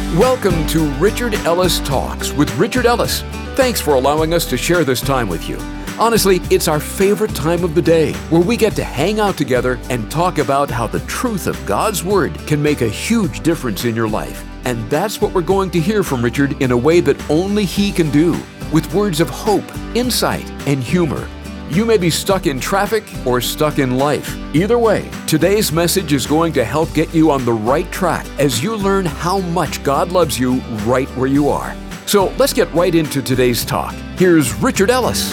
Welcome to Richard Ellis Talks with Richard Ellis. Thanks for allowing us to share this time with you. Honestly, it's our favorite time of the day where we get to hang out together and talk about how the truth of God's Word can make a huge difference in your life. And that's what we're going to hear from Richard in a way that only he can do, with words of hope, insight, and humor. You may be stuck in traffic or stuck in life. Either way, today's message is going to help get you on the right track as you learn how much God loves you right where you are. So let's get right into today's talk. Here's Richard Ellis.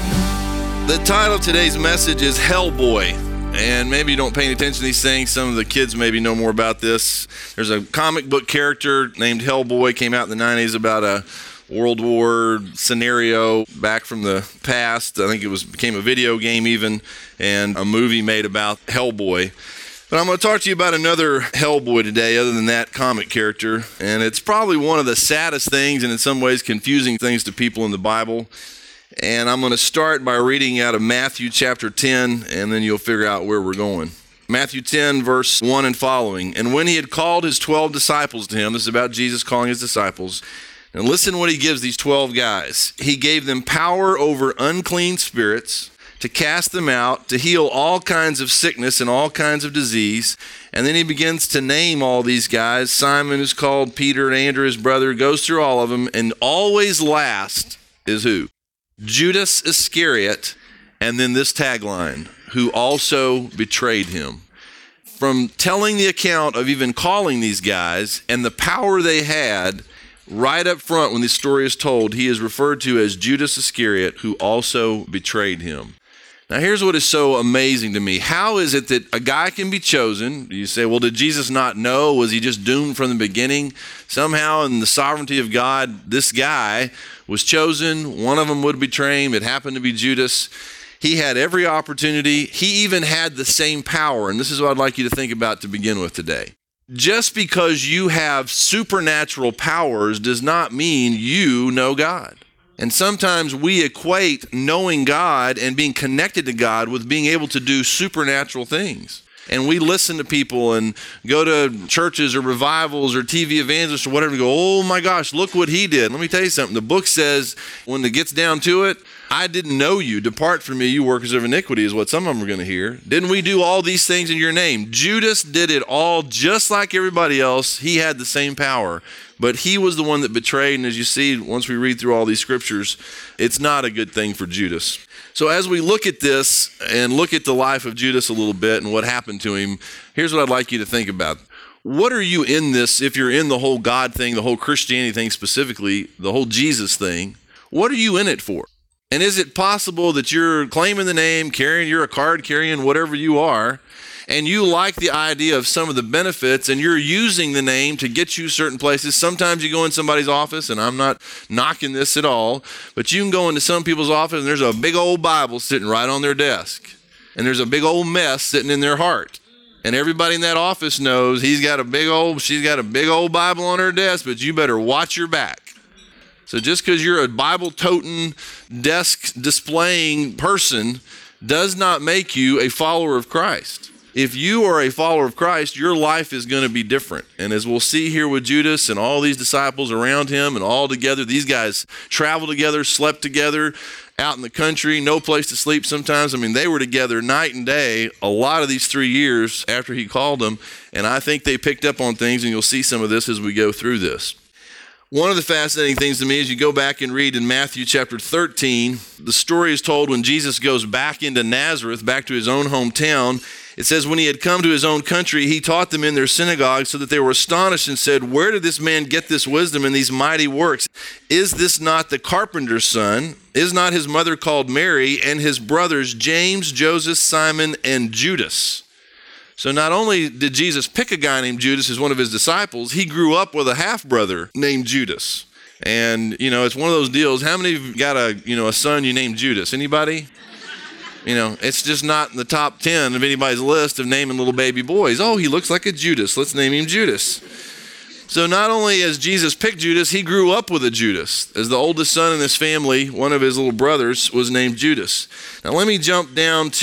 The title of today's message is Hellboy. And maybe you don't pay any attention to these things. Some of the kids maybe know more about this. There's a comic book character named Hellboy, came out in the 90s about a World War scenario back from the past. I think it became a video game even, and a movie made about Hellboy. But I'm going to talk to you about another Hellboy today other than that comic character. And it's probably one of the saddest things and in some ways confusing things to people in the Bible. And I'm going to start by reading out of Matthew chapter 10, and then you'll figure out where we're going. Matthew 10, verse 1 and following. And when he had called his 12 disciples to him, this is about Jesus calling his disciples, and listen what he gives these 12 guys. He gave them power over unclean spirits, to cast them out, to heal all kinds of sickness and all kinds of disease. And then he begins to name all these guys. Simon, who's called Peter, and Andrew, his brother, goes through all of them. And always last is who? Judas Iscariot. And then this tagline, who also betrayed him. From telling the account of even calling these guys and the power they had, right up front when the story is told, he is referred to as Judas Iscariot, who also betrayed him. Now here's what is so amazing to me. How is it that a guy can be chosen? You say, well, did Jesus not know? Was he just doomed from the beginning? Somehow in the sovereignty of God, this guy was chosen. One of them would betray him. It happened to be Judas. He had every opportunity. He even had the same power. And this is what I'd like you to think about to begin with today. Just because you have supernatural powers does not mean you know God. And sometimes we equate knowing God and being connected to God with being able to do supernatural things. And we listen to people and go to churches or revivals or TV evangelists or whatever and go, oh my gosh, look what he did. Let me tell you something. The book says when it gets down to it, I didn't know you. Depart from me, you workers of iniquity, is what some of them are going to hear. Didn't we do all these things in your name? Judas did it all just like everybody else. He had the same power. But he was the one that betrayed. And as you see, once we read through all these scriptures, it's not a good thing for Judas. So as we look at this and look at the life of Judas a little bit and what happened to him, here's what I'd like you to think about. What are you in this, if you're in the whole God thing, the whole Christianity thing specifically, the whole Jesus thing, what are you in it for? And is it possible that you're claiming the name, you're a card carrying, whatever you are, and you like the idea of some of the benefits and you're using the name to get you certain places? Sometimes you go in somebody's office, and I'm not knocking this at all, but you can go into some people's office and there's a big old Bible sitting right on their desk. And there's a big old mess sitting in their heart. And everybody in that office knows she's got a big old Bible on her desk, but you better watch your back. So just because you're a Bible-toting, desk-displaying person does not make you a follower of Christ. If you are a follower of Christ, your life is going to be different. And as we'll see here with Judas and all these disciples around him and all together, these guys traveled together, slept together, out in the country, no place to sleep sometimes. I mean, they were together night and day a lot of these 3 years after he called them. And I think they picked up on things, and you'll see some of this as we go through this. One of the fascinating things to me is you go back and read in Matthew chapter 13, the story is told when Jesus goes back into Nazareth, back to his own hometown. It says, when he had come to his own country, he taught them in their synagogue so that they were astonished and said, where did this man get this wisdom and these mighty works? Is this not the carpenter's son? Is not his mother called Mary, and his brothers James, Joseph, Simon, and Judas? So not only did Jesus pick a guy named Judas as one of his disciples, he grew up with a half-brother named Judas. And, it's one of those deals. How many of you got a son you named Judas? Anybody? It's just not in the top 10 of anybody's list of naming little baby boys. Oh, he looks like a Judas. Let's name him Judas. So not only as Jesus picked Judas, he grew up with a Judas. As the oldest son in this family, one of his little brothers was named Judas. Now let me jump down to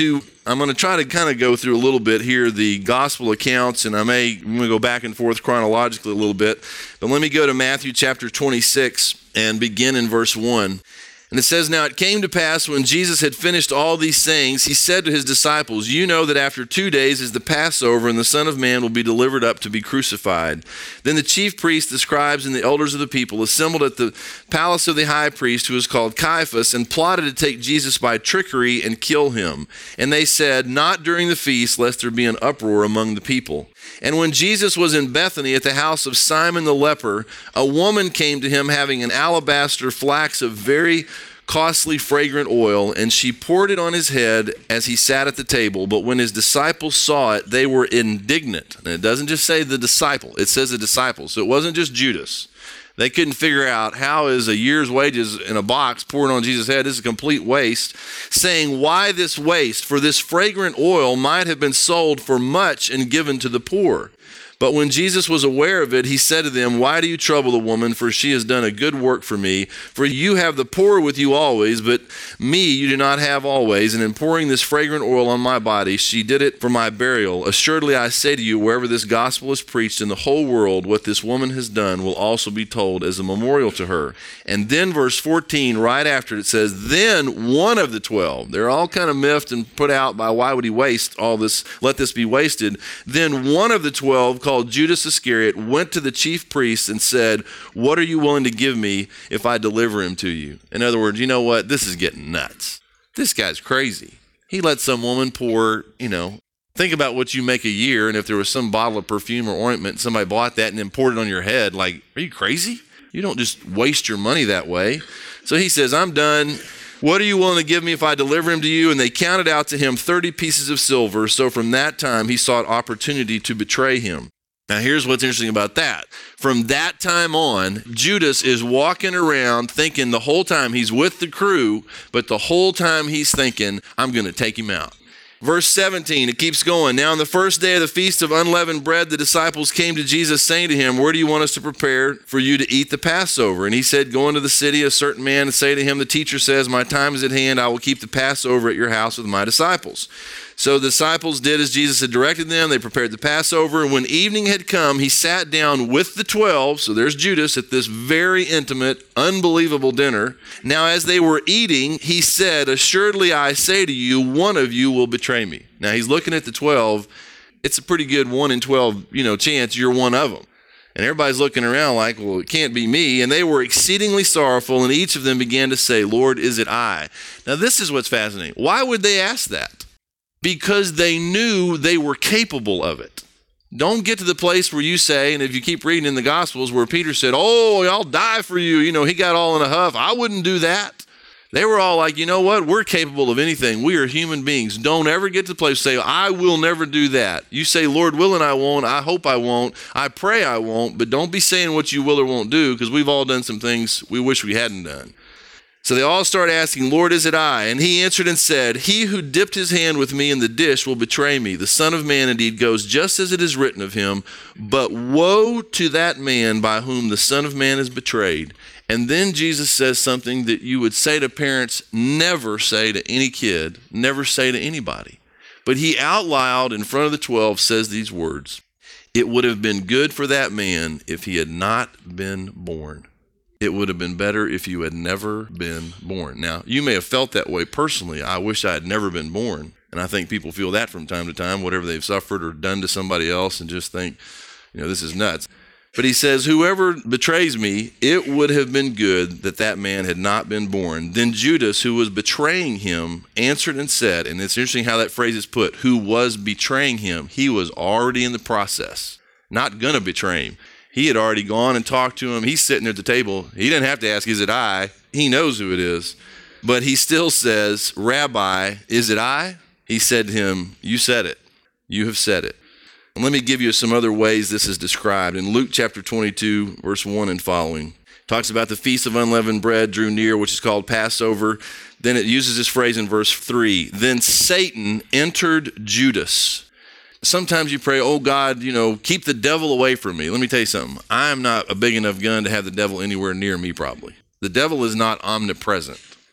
I'm going to try to kind of go through a little bit here, the gospel accounts, and I'm going to go back and forth chronologically a little bit. But let me go to Matthew chapter 26 and begin in verse 1. And it says, "Now it came to pass when Jesus had finished all these things, he said to his disciples, 'You know that after 2 days is the Passover, and the Son of Man will be delivered up to be crucified.' Then the chief priests, the scribes, and the elders of the people assembled at the palace of the high priest, who was called Caiaphas, and plotted to take Jesus by trickery and kill him. And they said, 'Not during the feast, lest there be an uproar among the people.' And when Jesus was in Bethany at the house of Simon the leper, a woman came to him having an alabaster flask of very costly fragrant oil, and she poured it on his head as he sat at the table. But when his disciples saw it, they were indignant." And it doesn't just say the disciple, it says the disciples. So it wasn't just Judas. They couldn't figure out how is a year's wages in a box poured on Jesus' head. This is a complete waste. Saying, "Why this waste? For this fragrant oil might have been sold for much and given to the poor." But when Jesus was aware of it, he said to them, "Why do you trouble the woman? For she has done a good work for me. For you have the poor with you always, but me you do not have always. And in pouring this fragrant oil on my body, she did it for my burial. Assuredly, I say to you, wherever this gospel is preached in the whole world, what this woman has done will also be told as a memorial to her." And then verse 14, right after it says, "Then one of the 12," they're all kind of miffed and put out by why would he waste all this, let this be wasted. "Then one of the 12, called Judas Iscariot, went to the chief priests and said, 'What are you willing to give me if I deliver him to you?'" In other words, you know what? This is getting nuts. This guy's crazy. He let some woman pour, think about what you make a year, and if there was some bottle of perfume or ointment, somebody bought that and then poured it on your head, like, are you crazy? You don't just waste your money that way. So he says, "I'm done. What are you willing to give me if I deliver him to you?" And they counted out to him 30 pieces of silver. So from that time, he sought opportunity to betray him. Now, here's what's interesting about that. From that time on, Judas is walking around thinking the whole time he's with the crew, but the whole time he's thinking, I'm going to take him out. Verse 17, it keeps going. "Now on the first day of the feast of unleavened bread, the disciples came to Jesus saying to him, 'Where do you want us to prepare for you to eat the Passover?' And he said, 'Go into the city, a certain man, and say to him, the teacher says, my time is at hand. I will keep the Passover at your house with my disciples.' So the disciples did as Jesus had directed them. They prepared the Passover. And when evening had come, he sat down with the 12. So there's Judas at this very intimate, unbelievable dinner. Now, as they were eating, he said, 'Assuredly, I say to you, one of you will betray me.'" Now, he's looking at the 12. It's a pretty good 1 in 12, chance you're one of them. And everybody's looking around like, well, it can't be me. And they were exceedingly sorrowful. And each of them began to say, "Lord, is it I?" Now, this is what's fascinating. Why would they ask that? Because they knew they were capable of it. Don't get to the place where you say, and if you keep reading in the Gospels where Peter said, "Oh, I'll die for you." He got all in a huff. I wouldn't do that. They were all like, you know what? We're capable of anything. We are human beings. Don't ever get to the place where say, "I will never do that." You say, "Lord willing, I won't. I hope I won't. I pray I won't." But don't be saying what you will or won't do, because we've all done some things we wish we hadn't done. So they all start asking, "Lord, is it I?" And he answered and said, "He who dipped his hand with me in the dish will betray me. The Son of Man indeed goes just as it is written of him, but woe to that man by whom the Son of Man is betrayed." And then Jesus says something that you would say to parents, never say to any kid, never say to anybody. But he out loud in front of the 12 says these words, "It would have been good for that man if he had not been born. It would have been better if you had never been born." Now, you may have felt that way personally. I wish I had never been born. And I think people feel that from time to time, whatever they've suffered or done to somebody else, and just think, this is nuts. But he says, "Whoever betrays me, it would have been good that that man had not been born." Then Judas, who was betraying him, answered and said, and it's interesting how that phrase is put, who was betraying him. He was already in the process, not going to betray him. He had already gone and talked to him. He's sitting at the table. He didn't have to ask, "Is it I?" He knows who it is. But he still says, "Rabbi, is it I?" He said to him, "You said it. You have said it." And let me give you some other ways this is described. In Luke chapter 22, verse 1 and following, talks about the Feast of Unleavened Bread drew near, which is called Passover. Then it uses this phrase in verse 3. "Then Satan entered Judas." Sometimes you pray, "Oh God, keep the devil away from me." Let me tell you something. I'm not a big enough gun to have the devil anywhere near me, probably. The devil is not omnipresent.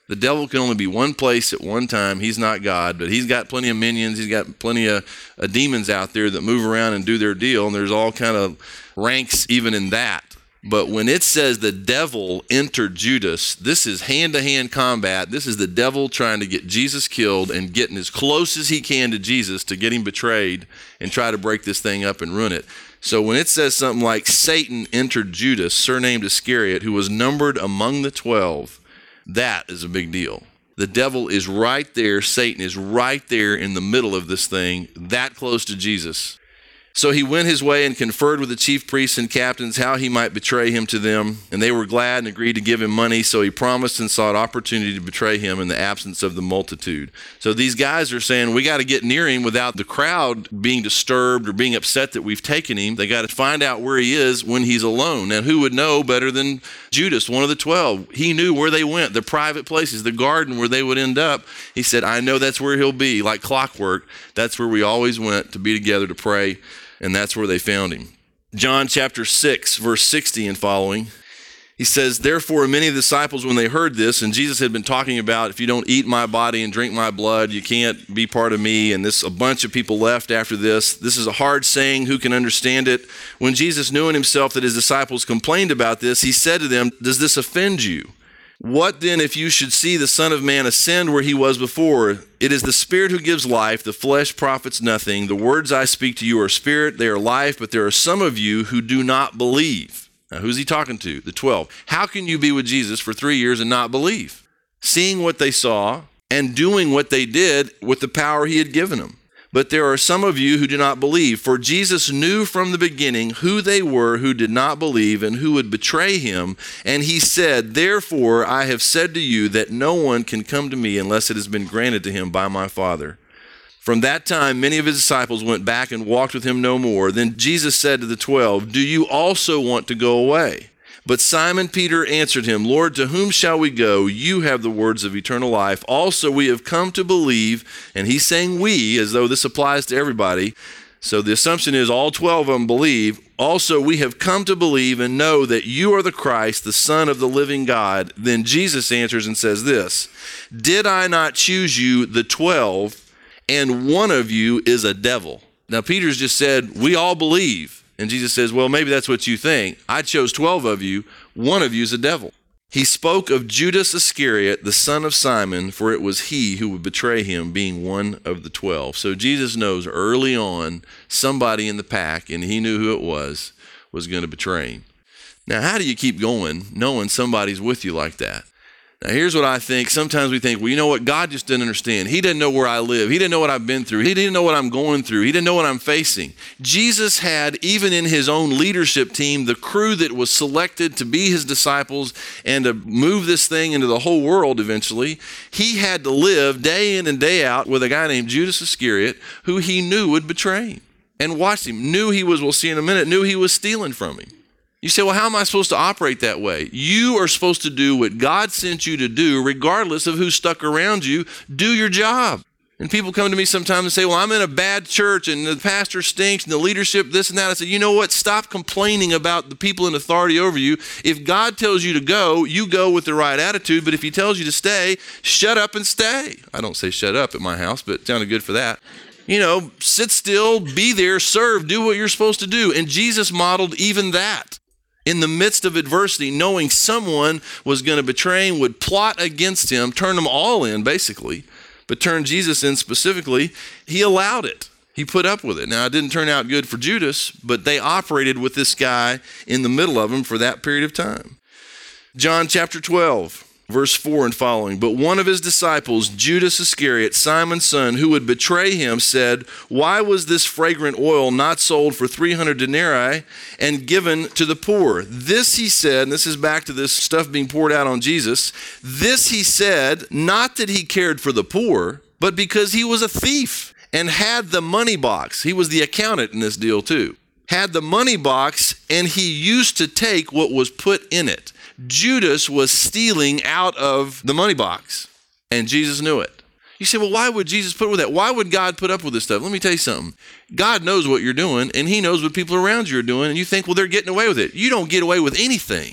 The devil can only be one place at one time. He's not God, but he's got plenty of minions. He's got plenty of demons out there that move around and do their deal, and there's all kind of ranks even in that. But when it says the devil entered Judas, this is hand-to-hand combat. This is the devil trying to get Jesus killed and getting as close as he can to Jesus to get him betrayed and try to break this thing up and ruin it. So when it says something like Satan entered Judas, surnamed Iscariot, who was numbered among the 12, that is a big deal. The devil is right there. Satan is right there in the middle of this thing, that close to Jesus. So he went his way and conferred with the chief priests and captains how he might betray him to them. And they were glad and agreed to give him money. So he promised and sought opportunity to betray him in the absence of the multitude. So these guys are saying, we got to get near him without the crowd being disturbed or being upset that we've taken him. They got to find out where he is when he's alone. And who would know better than Judas, one of the 12? He knew where they went, the private places, the garden where they would end up. He said, I know that's where he'll be, like clockwork. That's where we always went to be together to pray. And that's where they found him. John chapter 6, verse 60 and following. He says, therefore, many of the disciples, when they heard this, and Jesus had been talking about, if you don't eat my body and drink my blood, you can't be part of me. And a bunch of people left after this. This is a hard saying. Who can understand it? When Jesus knew in himself that his disciples complained about this, he said to them, does this offend you? What then if you should see the Son of Man ascend where he was before? It is the Spirit who gives life, the flesh profits nothing. The words I speak to you are spirit, they are life, but there are some of you who do not believe. Now, who's he talking to? The 12. How can you be with Jesus for 3 years and not believe? Seeing what they saw and doing what they did with the power he had given them. But there are some of you who do not believe, for Jesus knew from the beginning who they were who did not believe and who would betray him. And he said, therefore, I have said to you that no one can come to me unless it has been granted to him by my Father. From that time, many of his disciples went back and walked with him no more. Then Jesus said to the 12, do you also want to go away? But Simon Peter answered him, Lord, to whom shall we go? You have the words of eternal life. Also, we have come to believe. And he's saying we, as though this applies to everybody. So the assumption is all 12 of them believe. Also, we have come to believe and know that you are the Christ, the Son of the living God. Then Jesus answers and says this, did I not choose you, the 12, and one of you is a devil? Now, Peter's just said, we all believe. And Jesus says, well, maybe that's what you think. I chose 12 of you. One of you is a devil. He spoke of Judas Iscariot, the son of Simon, for it was he who would betray him, being one of the 12. So Jesus knows early on somebody in the pack, and he knew who it was going to betray him. Now, how do you keep going knowing somebody's with you like that? Now, here's what I think. Sometimes we think, well, you know what? God just didn't understand. He didn't know where I live. He didn't know what I've been through. He didn't know what I'm going through. He didn't know what I'm facing. Jesus had, even in his own leadership team, the crew that was selected to be his disciples and to move this thing into the whole world eventually. He had to live day in and day out with a guy named Judas Iscariot, who he knew would betray him. And watched him. Knew he was, we'll see in a minute, knew he was stealing from him. You say, well, how am I supposed to operate that way? You are supposed to do what God sent you to do, regardless of who's stuck around you. Do your job. And people come to me sometimes and say, well, I'm in a bad church and the pastor stinks and the leadership, this and that. I say, you know what? Stop complaining about the people in authority over you. If God tells you to go, you go with the right attitude. But if he tells you to stay, shut up and stay. I don't say shut up at my house, but it sounded good for that. You know, sit still, be there, serve, do what you're supposed to do. And Jesus modeled even that. In the midst of adversity, knowing someone was going to betray him, would plot against him, turn them all in, basically, but turn Jesus in specifically, he allowed it. He put up with it. Now, it didn't turn out good for Judas, but they operated with this guy in the middle of them for that period of time. John chapter 12. Verse 4 and following, but one of his disciples, Judas Iscariot, Simon's son, who would betray him, said, why was this fragrant oil not sold for 300 denarii and given to the poor? This he said, and this is back to this stuff being poured out on Jesus. This he said, not that he cared for the poor, but because he was a thief and had the money box. He was the accountant in this deal too. Had the money box, and he used to take what was put in it. Judas was stealing out of the money box, and Jesus knew it. You say, well, why would Jesus put up with that? Why would God put up with this stuff? Let me tell you something. God knows what you're doing, and he knows what people around you are doing, and you think, well, they're getting away with it. You don't get away with anything.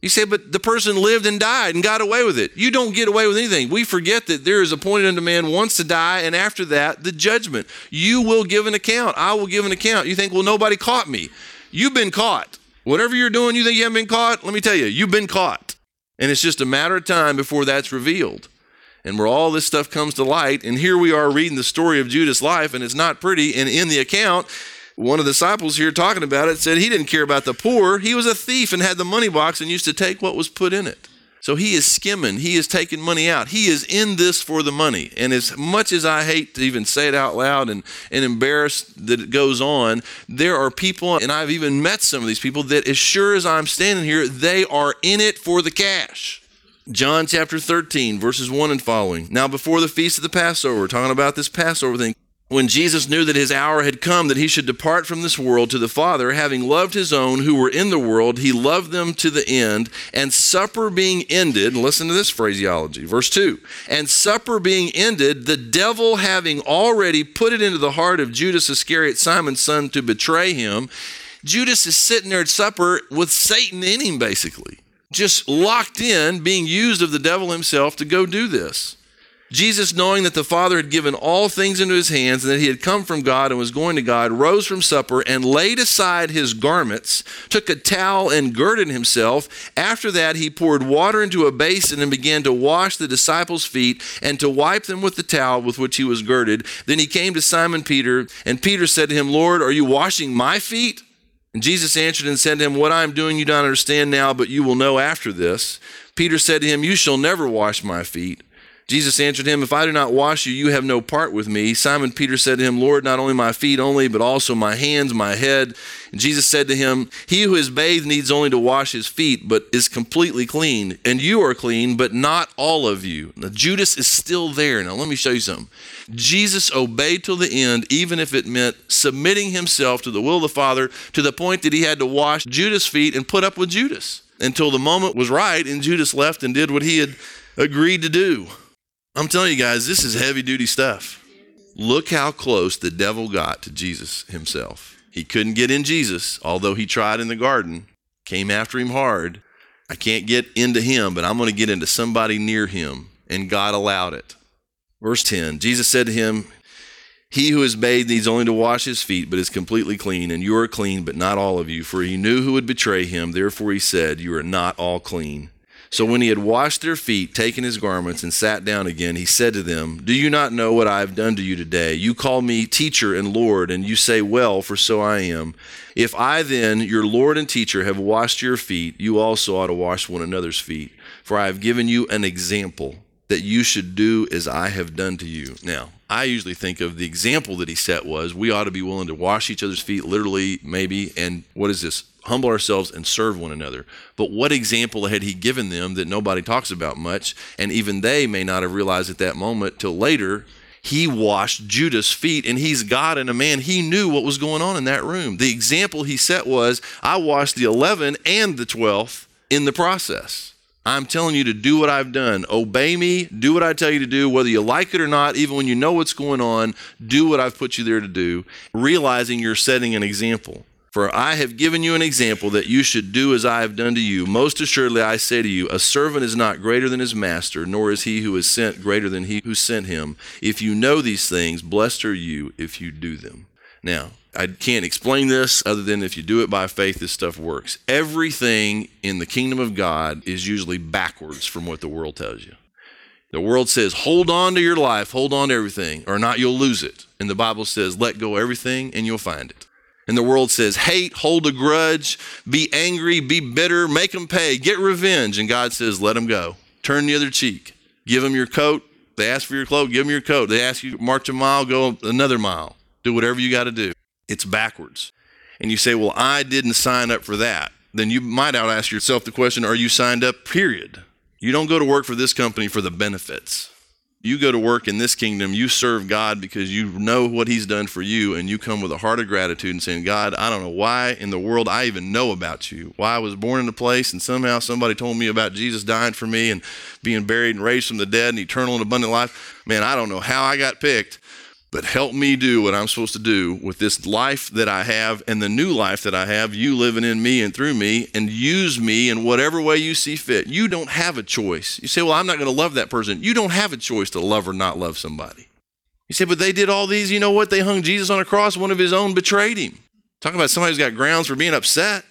You say, but the person lived and died and got away with it. You don't get away with anything. We forget that there is appointed unto man once to die, and after that, the judgment. You will give an account. I will give an account. You think, well, nobody caught me. You've been caught. Whatever you're doing, you think you haven't been caught? Let me tell you, you've been caught. And it's just a matter of time before that's revealed. And where all this stuff comes to light, and here we are reading the story of Judas' life, and it's not pretty, and in the account, one of the disciples here talking about it said he didn't care about the poor. He was a thief and had the money box and used to take what was put in it. So he is skimming. He is taking money out. He is in this for the money. And as much as I hate to even say it out loud and embarrassed that it goes on, there are people, and I've even met some of these people, that as sure as I'm standing here, they are in it for the cash. John chapter 13, verses 1 and following. Now before the feast of the Passover, talking about this Passover thing, when Jesus knew that his hour had come, that he should depart from this world to the Father, having loved his own who were in the world, he loved them to the end. And supper being ended, listen to this phraseology, verse 2. And supper being ended, the devil having already put it into the heart of Judas Iscariot, Simon's son, to betray him. Judas is sitting there at supper with Satan in him, basically. Just locked in, being used of the devil himself to go do this. Jesus, knowing that the Father had given all things into his hands and that he had come from God and was going to God, rose from supper and laid aside his garments, took a towel and girded himself. After that, he poured water into a basin and began to wash the disciples' feet and to wipe them with the towel with which he was girded. Then he came to Simon Peter, and Peter said to him, Lord, are you washing my feet? And Jesus answered and said to him, what I am doing you don't understand now, but you will know after this. Peter said to him, you shall never wash my feet. Jesus answered him, if I do not wash you, you have no part with me. Simon Peter said to him, Lord, not only my feet only, but also my hands, my head. And Jesus said to him, he who is bathed needs only to wash his feet, but is completely clean. And you are clean, but not all of you. Now, Judas is still there. Now, let me show you something. Jesus obeyed till the end, even if it meant submitting himself to the will of the Father, to the point that he had to wash Judas' feet and put up with Judas until the moment was right, and Judas left and did what he had agreed to do. I'm telling you guys, this is heavy duty stuff. Look how close the devil got to Jesus himself. He couldn't get in Jesus, although he tried in the garden, came after him hard. I can't get into him, but I'm going to get into somebody near him, and God allowed it. Verse 10, Jesus said to him, he who is bathed needs only to wash his feet, but is completely clean, and you are clean, but not all of you. For he knew who would betray him, therefore he said, you are not all clean. So when he had washed their feet, taken his garments, and sat down again, he said to them, do you not know what I have done to you today? You call me teacher and Lord, and you say, well, for so I am. If I then, your Lord and teacher, have washed your feet, you also ought to wash one another's feet. For I have given you an example that you should do as I have done to you. Now, I usually think of the example that he set was we ought to be willing to wash each other's feet, literally, maybe, and what is this? Humble ourselves and serve one another. But what example had he given them that nobody talks about much? And even they may not have realized at that moment till later, he washed Judas' feet, and he's God and a man. He knew what was going on in that room. The example he set was, I washed the 11 and the 12th in the process. I'm telling you to do what I've done. Obey me, do what I tell you to do, whether you like it or not, even when you know what's going on, do what I've put you there to do, realizing you're setting an example. For I have given you an example that you should do as I have done to you. Most assuredly, I say to you, a servant is not greater than his master, nor is he who is sent greater than he who sent him. If you know these things, blessed are you if you do them. Now, I can't explain this other than if you do it by faith, this stuff works. Everything in the kingdom of God is usually backwards from what the world tells you. The world says, hold on to your life, hold on to everything, or not you'll lose it. And the Bible says, let go of everything and you'll find it. And the world says, hate, hold a grudge, be angry, be bitter, make them pay, get revenge. And God says, let them go. Turn the other cheek. Give them your coat. They ask for your clothes, give them your coat. They ask you to march a mile, go another mile. Do whatever you got to do. It's backwards. And you say, well, I didn't sign up for that. Then you might ask yourself the question, are you signed up, period? You don't go to work for this company for the benefits. You go to work in this kingdom, you serve God because you know what he's done for you, and you come with a heart of gratitude and saying, God, I don't know why in the world I even know about you, why I was born in a place and somehow somebody told me about Jesus dying for me and being buried and raised from the dead and eternal and abundant life. Man, I don't know how I got picked, but help me do what I'm supposed to do with this life that I have and the new life that I have, you living in me and through me, and use me in whatever way you see fit. You don't have a choice. You say, well, I'm not going to love that person. You don't have a choice to love or not love somebody. You say, but they did all these. You know what? They hung Jesus on a cross. One of his own betrayed him. Talking about somebody who's got grounds for being upset.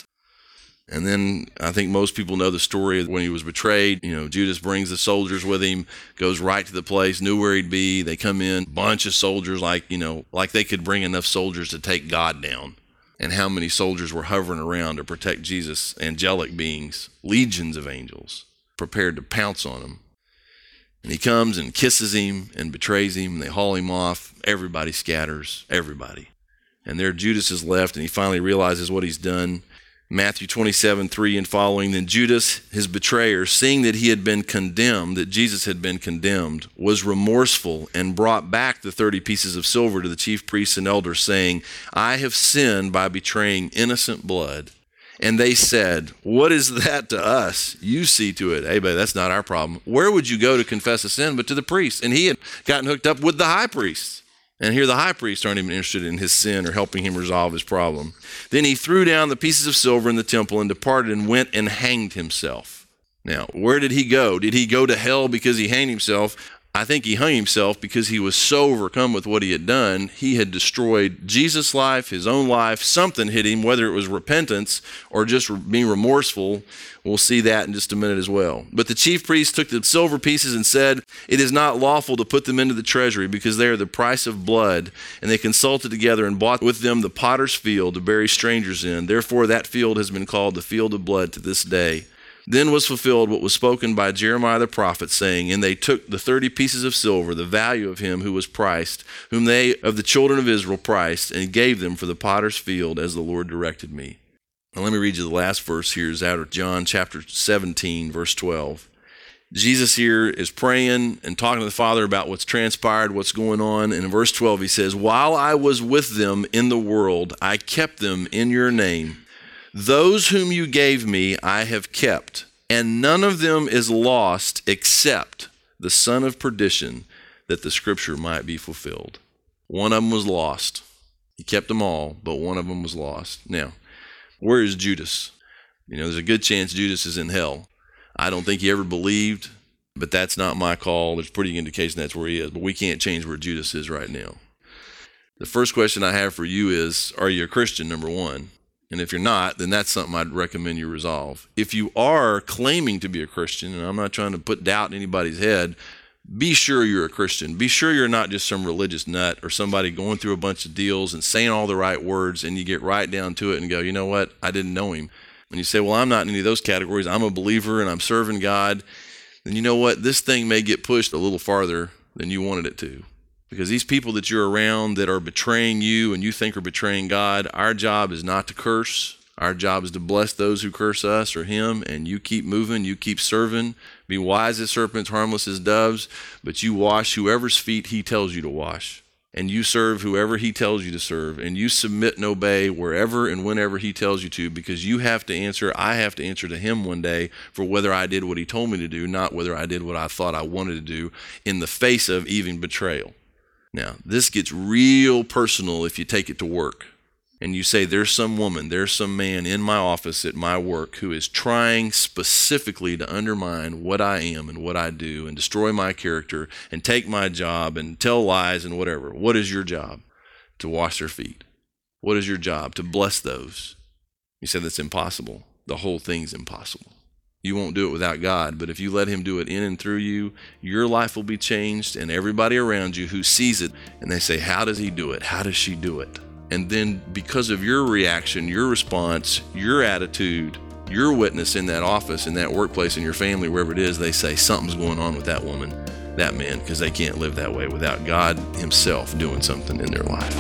And then I think most people know the story of when he was betrayed. Judas brings the soldiers with him, goes right to the place, knew where he'd be. They come in, bunch of soldiers, like they could bring enough soldiers to take God down. And how many soldiers were hovering around to protect Jesus? Angelic beings, legions of angels, prepared to pounce on him. And he comes and kisses him and betrays him. And they haul him off. Everybody scatters, everybody. And there Judas is left, and he finally realizes what he's done. Matthew 27:3 and following, then Judas, his betrayer, seeing that he had been condemned, that Jesus had been condemned, was remorseful and brought back the 30 pieces of silver to the chief priests and elders, saying, I have sinned by betraying innocent blood. And they said, what is that to us? You see to it. Hey, but that's not our problem. Where would you go to confess a sin but to the priest? And he had gotten hooked up with the high priest. And here the high priests aren't even interested in his sin or helping him resolve his problem. Then he threw down the pieces of silver in the temple and departed and went and hanged himself. Now, where did he go? Did he go to hell because he hanged himself? I think he hung himself because he was so overcome with what he had done. He had destroyed Jesus' life, his own life. Something hit him, whether it was repentance or just being remorseful. We'll see that in just a minute as well. But the chief priests took the silver pieces and said, it is not lawful to put them into the treasury because they are the price of blood. And they consulted together and bought with them the potter's field to bury strangers in. Therefore that field has been called the field of blood to this day. Then was fulfilled what was spoken by Jeremiah the prophet, saying, and they took the 30 pieces of silver, the value of him who was priced, whom they of the children of Israel priced, and gave them for the potter's field as the Lord directed me. Now let me read you the last verse here. Is out of John chapter 17, verse 12. Jesus here is praying and talking to the Father about what's transpired, what's going on. And in verse 12 he says, while I was with them in the world, I kept them in your name. Those whom you gave me I have kept, and none of them is lost except the son of perdition, that the scripture might be fulfilled. One of them was lost. He kept them all, but one of them was lost. Now, where is Judas? There's a good chance Judas is in hell. I don't think he ever believed, but that's not my call. There's pretty good indication that's where he is, but we can't change where Judas is right now. The first question I have for you is, are you a Christian, number one? And if you're not, then that's something I'd recommend you resolve. If you are claiming to be a Christian, and I'm not trying to put doubt in anybody's head, be sure you're a Christian. Be sure you're not just some religious nut or somebody going through a bunch of deals and saying all the right words, and you get right down to it and go, you know what, I didn't know him. And you say, well, I'm not in any of those categories. I'm a believer and I'm serving God. Then you know what, this thing may get pushed a little farther than you wanted it to. Because these people that you're around that are betraying you and you think are betraying God, our job is not to curse. Our job is to bless those who curse us or him, and you keep moving, you keep serving. Be wise as serpents, harmless as doves, but you wash whoever's feet he tells you to wash. And you serve whoever he tells you to serve, and you submit and obey wherever and whenever he tells you to, because you have to answer, I have to answer to him one day for whether I did what he told me to do, not whether I did what I thought I wanted to do in the face of even betrayal. Now, this gets real personal if you take it to work and you say, there's some woman, there's some man in my office at my work who is trying specifically to undermine what I am and what I do and destroy my character and take my job and tell lies and whatever. What is your job? To wash their feet. What is your job? To bless those. You said that's impossible. The whole thing's impossible. You won't do it without God, but if you let him do it in and through you, your life will be changed, and everybody around you who sees it, and they say, how does he do it? How does she do it? And then because of your reaction, your response, your attitude, your witness in that office, in that workplace, in your family, wherever it is, they say something's going on with that woman, that man, because they can't live that way without God himself doing something in their life.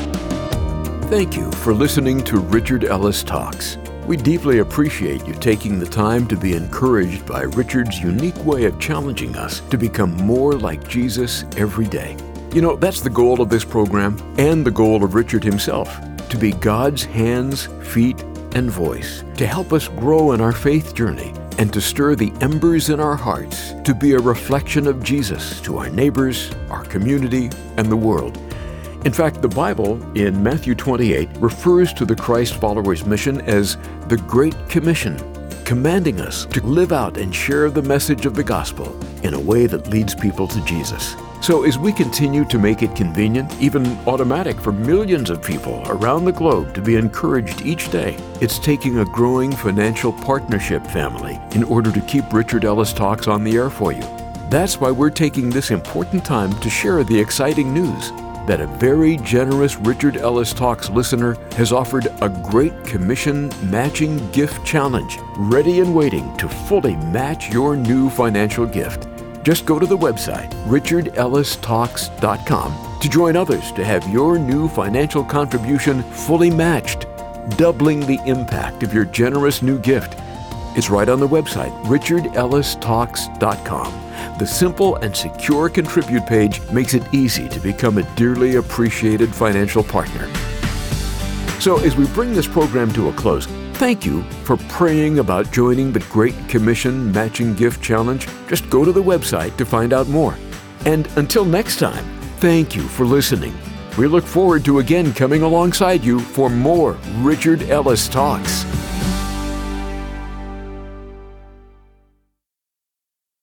Thank you for listening to Richard Ellis Talks. We deeply appreciate you taking the time to be encouraged by Richard's unique way of challenging us to become more like Jesus every day. That's the goal of this program and the goal of Richard himself, to be God's hands, feet, and voice, to help us grow in our faith journey and to stir the embers in our hearts to be a reflection of Jesus to our neighbors, our community, and the world. In fact, the Bible in Matthew 28 refers to the Christ followers' mission as the Great Commission, commanding us to live out and share the message of the gospel in a way that leads people to Jesus. So as we continue to make it convenient, even automatic for millions of people around the globe to be encouraged each day, it's taking a growing financial partnership family in order to keep Richard Ellis Talks on the air for you. That's why we're taking this important time to share the exciting news that a very generous Richard Ellis Talks listener has offered a Great Commission Matching Gift Challenge, ready and waiting to fully match your new financial gift. Just go to the website, richardellistalks.com, to join others to have your new financial contribution fully matched, doubling the impact of your generous new gift. It's right on the website, richardellistalks.com. The simple and secure Contribute page makes it easy to become a dearly appreciated financial partner. So as we bring this program to a close, thank you for praying about joining the Great Commission Matching Gift Challenge. Just go to the website to find out more. And until next time, thank you for listening. We look forward to again coming alongside you for more Richard Ellis Talks.